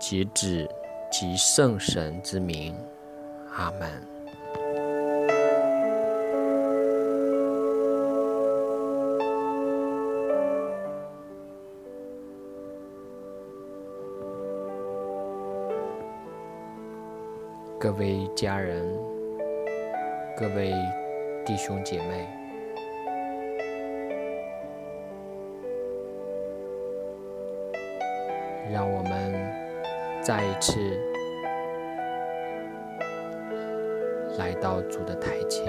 及子及圣神之名，阿们。各位家人，各位弟兄姐妹，让我们再一次来到主的台前，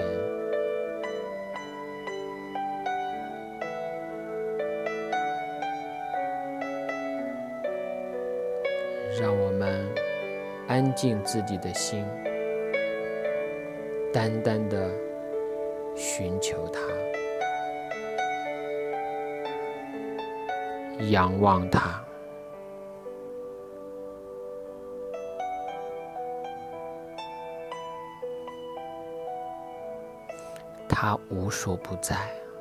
让我们安静自己的心，单单的寻求他，仰望他。他无所不在，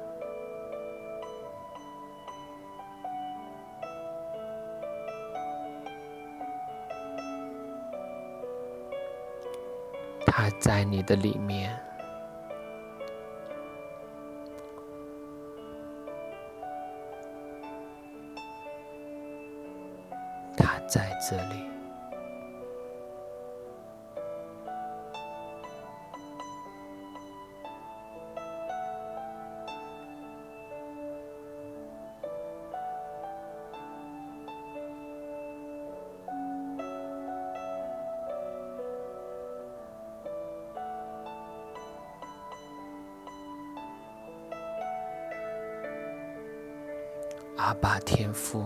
他在你的里面，他在这里。阿爸天父，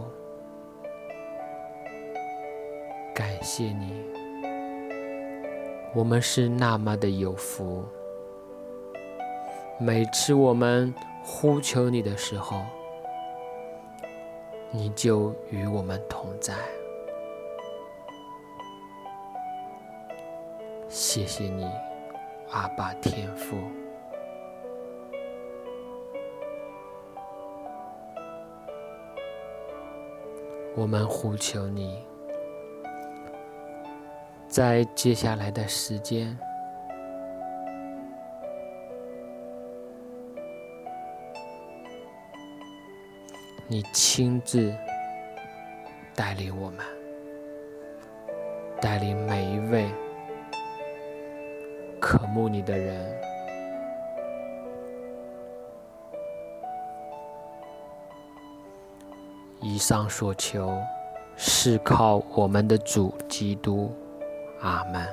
感谢你，我们是那么的有福。每次我们呼求你的时候，你就与我们同在。谢谢你，阿爸天父。我们呼求你，在接下来的时间，你亲自带领我们，带领每一位渴慕你的人，以上所求是靠我们的主基督，阿们。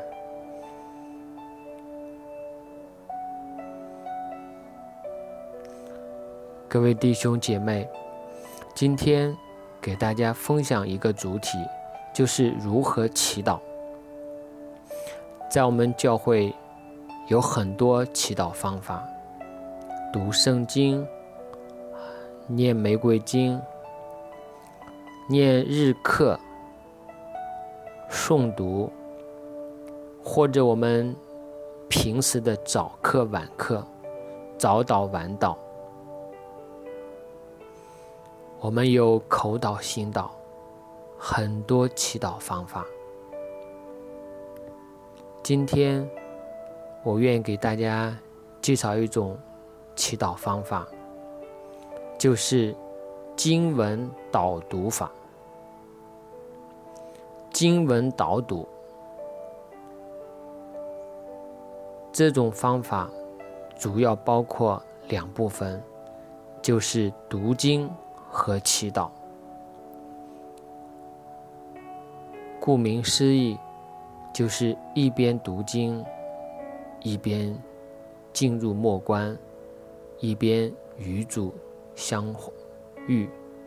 各位弟兄姐妹，今天给大家分享一个主题，就是如何祈祷。在我们教会有很多祈祷方法，读圣经、念玫瑰经、念日课、诵读，或者我们平时的早课晚课，早祷晚祷，我们有口祷心祷，很多祈祷方法。今天我愿意给大家介绍一种祈祷方法，就是经文导读法。经文导读这种方法主要包括两部分，就是读经和祈祷。顾名思义，就是一边读经，一边进入默观，一边与主相遇。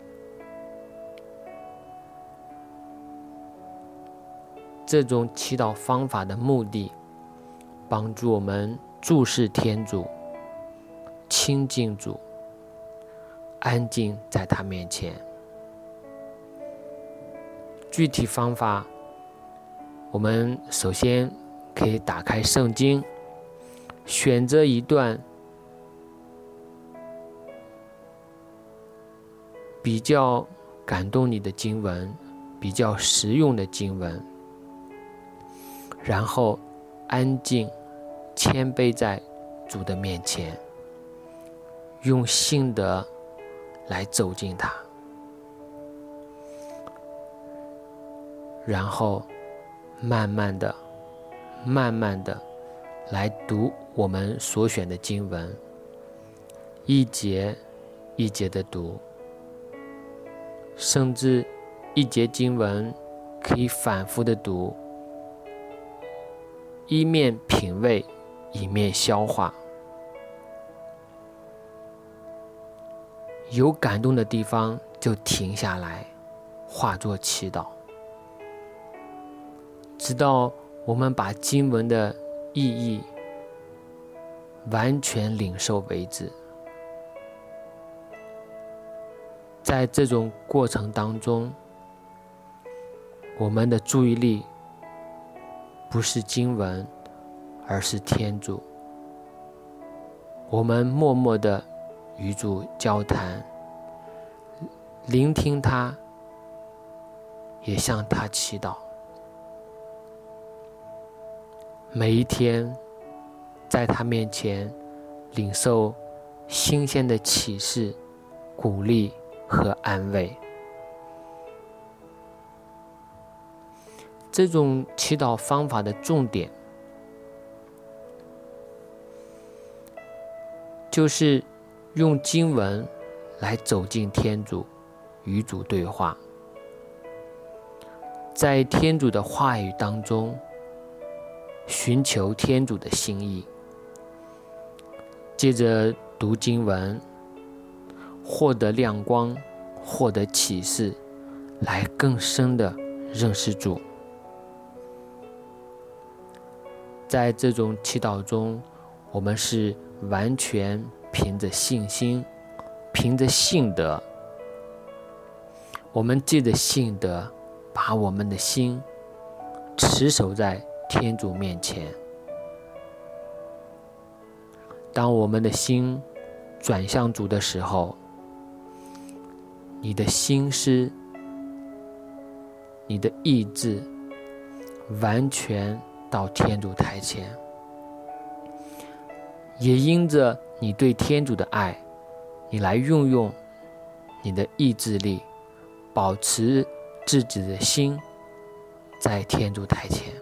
这种祈祷方法的目的，帮助我们注视天主，亲近主，安静在他面前。具体方法，我们首先可以打开圣经，选择一段比较感动你的经文， 比较实用的经文，然后安静谦卑在主的面前，用信德来走近他，然后慢慢的来读我们所选的经文，一节一节的读，甚至一节经文可以反复的读，一面品味，一面消化。有感动的地方就停下来，化作祈祷，直到我们把经文的意义完全领受为止。在这种过程当中，我们的注意力不是经文，而是天主。我们默默地与主交谈，聆听他，也向他祈祷。每一天在他面前领受新鲜的启示、鼓励和安慰。这种祈祷方法的重点就是用经文来走进天主，与主对话，在天主的话语当中寻求天主的心意，接着读经文，获得亮光，获得启示，来更深的认识主。在这种祈祷中，我们是完全凭着信心，凭着信德，我们借着信德把我们的心持守在天主面前。当我们的心转向主的时候，你的心思，你的意志完全到天主台前，也因着你对天主的爱，你来运用你的意志力，保持自己的心在天主台前。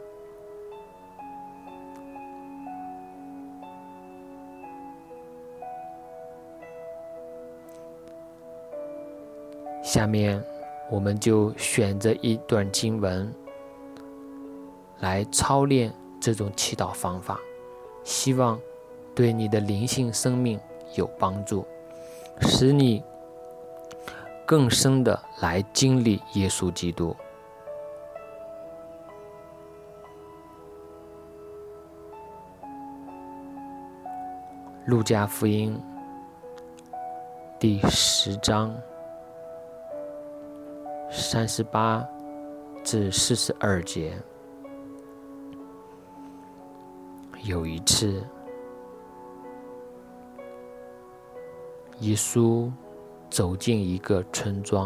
下面我们就选择一段经文来操练这种祈祷方法，希望对你的灵性生命有帮助，使你更深的来经历耶稣基督。路加福音第10章38至42节。有一次，耶稣走进一个村庄，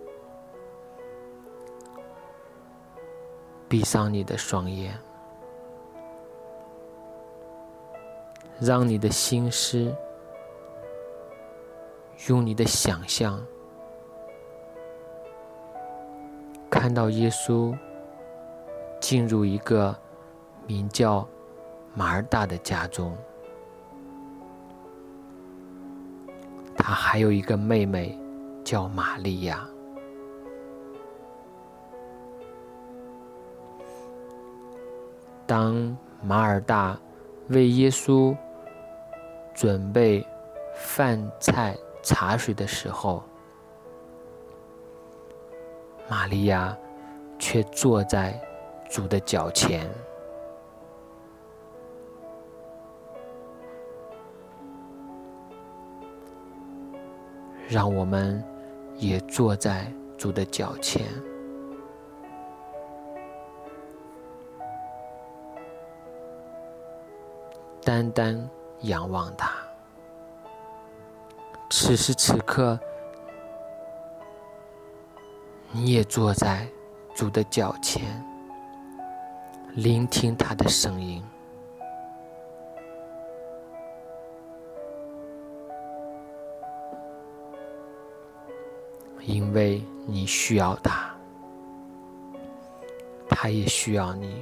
闭上你的双眼，让你的心思，用你的想象，看到耶稣进入一个名叫马尔大的家中，他还有一个妹妹叫玛利亚。当马尔大为耶稣准备饭菜茶水的时候，玛利亚却坐在主的脚前。让我们也坐在主的脚前，单单仰望他。此时此刻，你也坐在主的脚前，聆听他的声音，因为你需要他，他也需要你。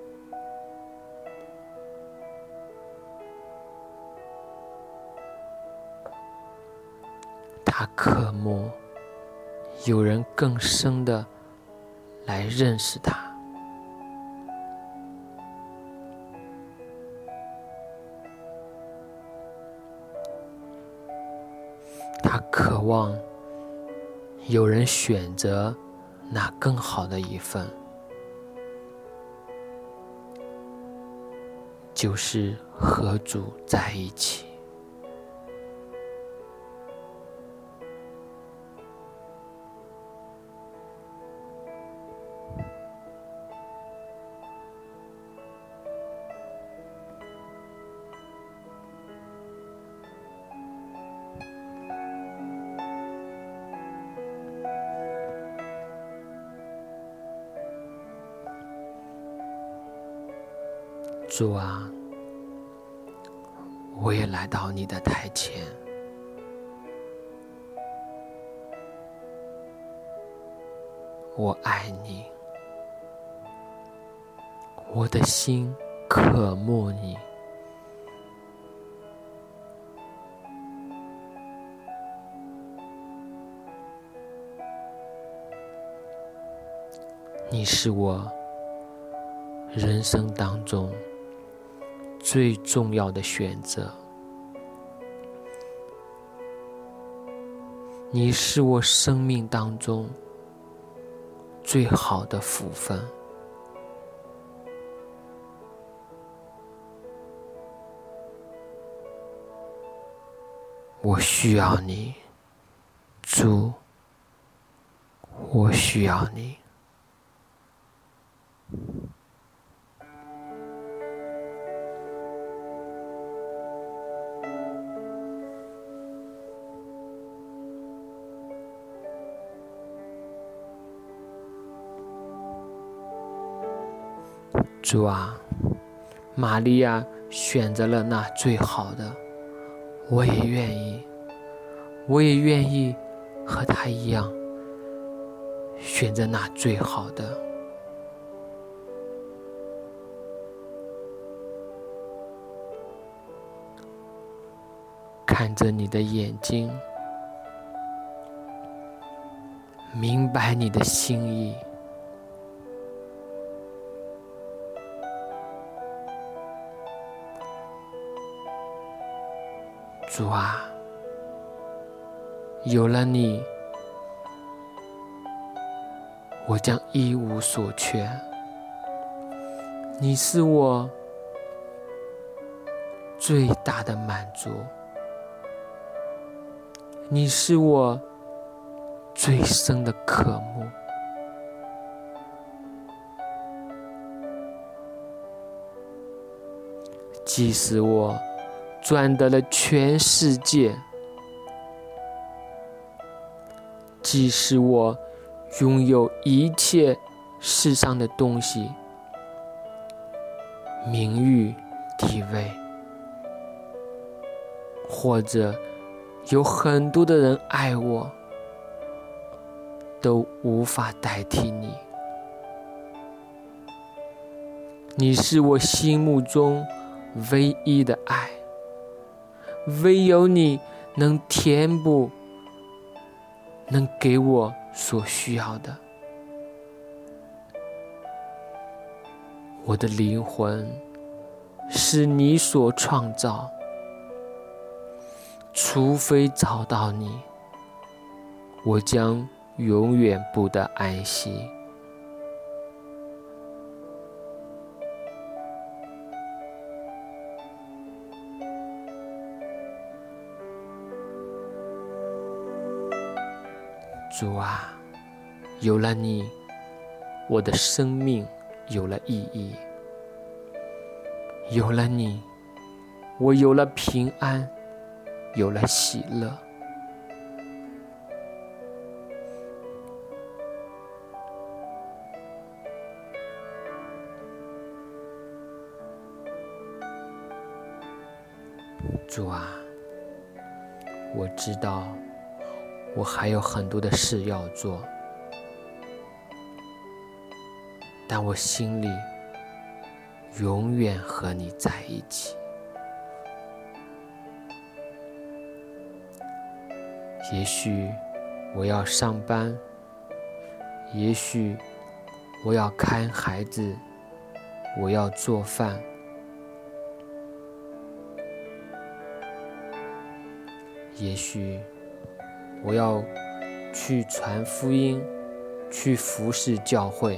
他渴慕有人更深的来认识他，他渴望有人选择那更好的一份，就是和主在一起。主啊，我也来到你的台前，我爱你，我的心渴慕你。你是我人生当中最重要的选择，你是我生命当中最好的福分。我需要你，主，我需要你。主啊，玛利亚选择了那最好的，我也愿意和她一样选择那最好的。看着你的眼睛，明白你的心意。主啊，有了你，我将一无所缺。你是我最大的满足，你是我最深的渴慕。即使我赚得了全世界，即使我拥有一切世上的东西，名誉、地位，或者有很多的人爱我，都无法代替你。你是我心目中唯一的爱，唯有你能填补，能给我所需要的。我的灵魂是你所创造，除非找到你，我将永远不得安息。主啊，有了你，我的生命有了意义；有了你，我有了平安，有了喜乐。 主啊，我知道我还有很多的事要做，但我心里永远和你在一起。也许我要上班，也许我要看孩子，我要做饭，也许我要去传福音，去服侍教会，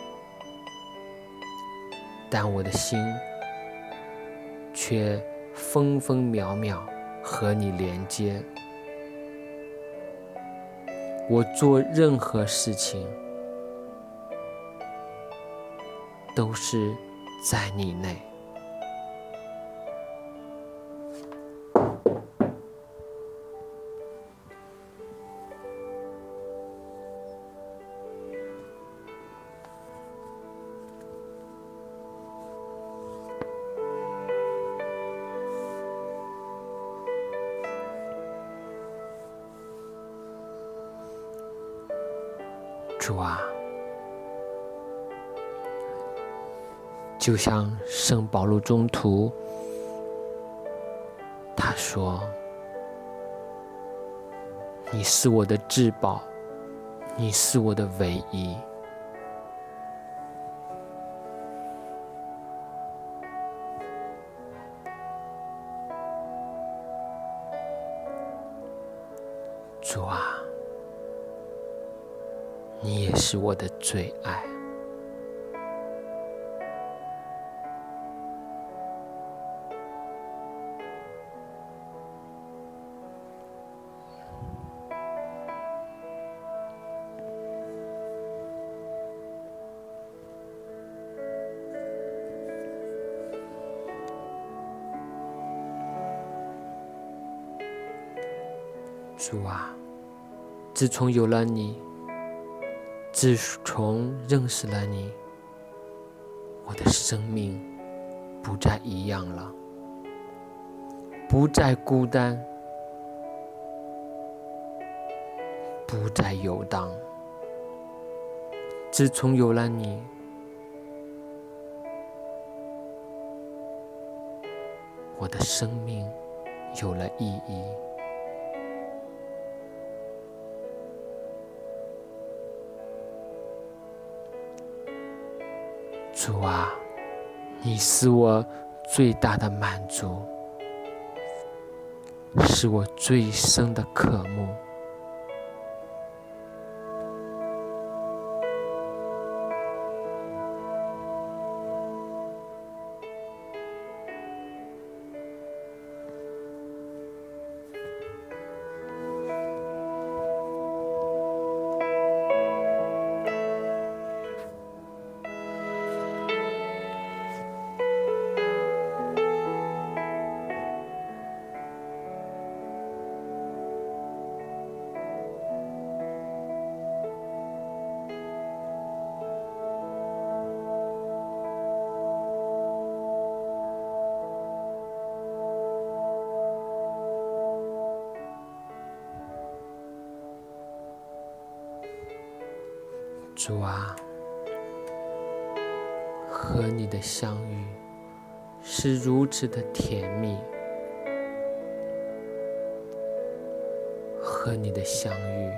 但我的心却分分秒秒和你连接。我做任何事情都是在你内。主啊，就像圣保禄宗徒他说，你是我的至宝，你是我的唯一。主啊，你也是我的最爱。主啊，自从有了你，自从认识了你，我的生命不再一样了，不再孤单，不再游荡。自从有了你，我的生命有了意义。主啊，你是我最大的满足，是我最深的渴慕。主啊，和你的相遇是如此的甜蜜，和你的相遇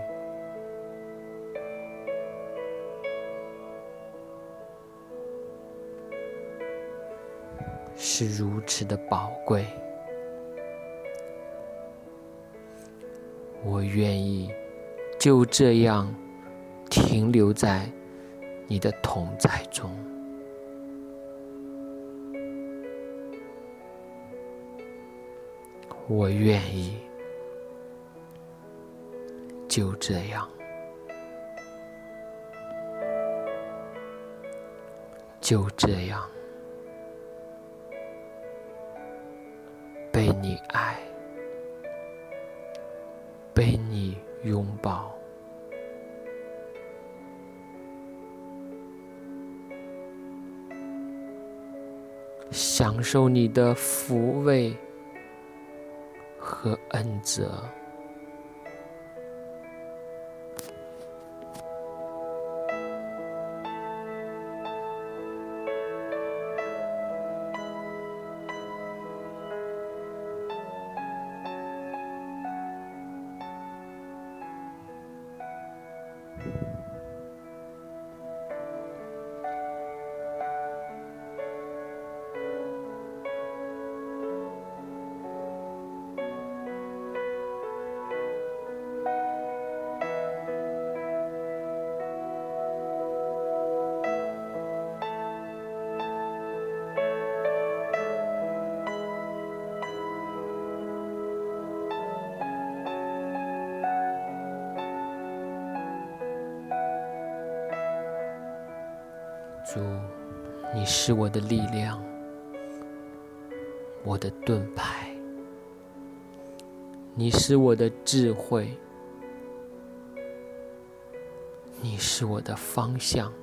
是如此的宝贵。我愿意就这样停留在你的同在中。我愿意就这样，就这样被你爱，被你拥抱，享受你的抚慰和恩泽。主，你是我的力量，我的盾牌，你是我的智慧，你是我的方向，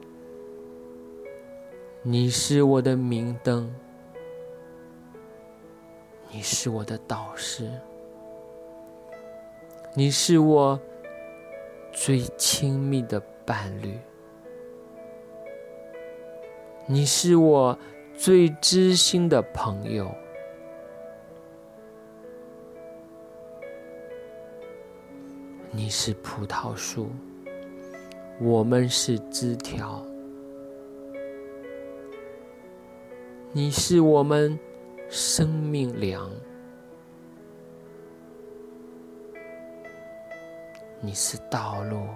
你是我的明灯，你是我的导师，你是我最亲密的伴侣，你是我最知心的朋友。你是葡萄树，我们是枝条。你是我们生命粮。你是道路，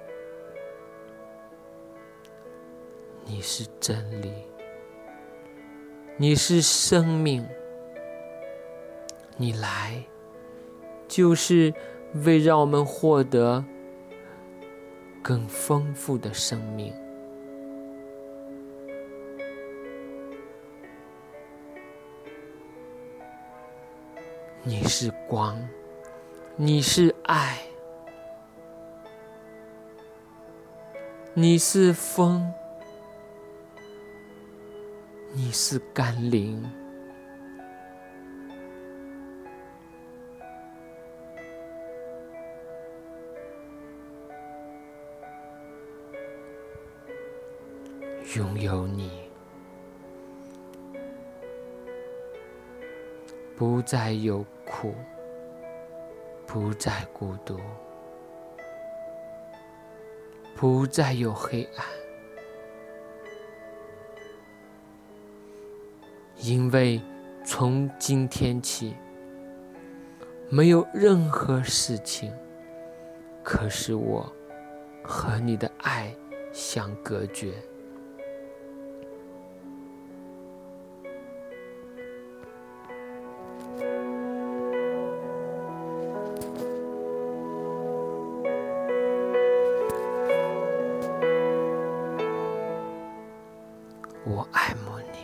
你是真理，你是生命。你来就是为让我们获得更丰富的生命。你是光，你是爱，你是风，你是甘霖。拥有你，不再有苦，不再孤独，不再有黑暗，因为从今天起，没有任何事情可使我和你的爱相隔绝。我爱慕你，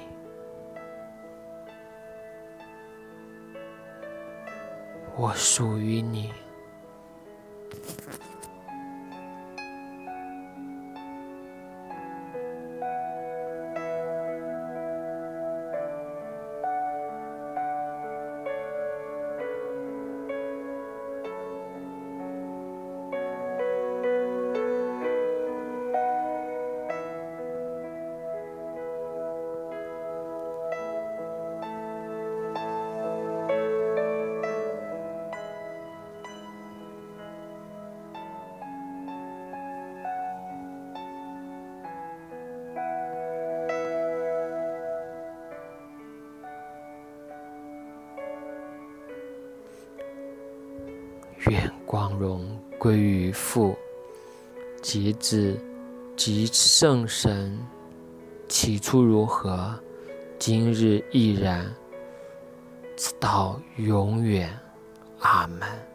我属于你。愿光荣归于父及子及圣神，起初如何，今日亦然，直到永远。阿们。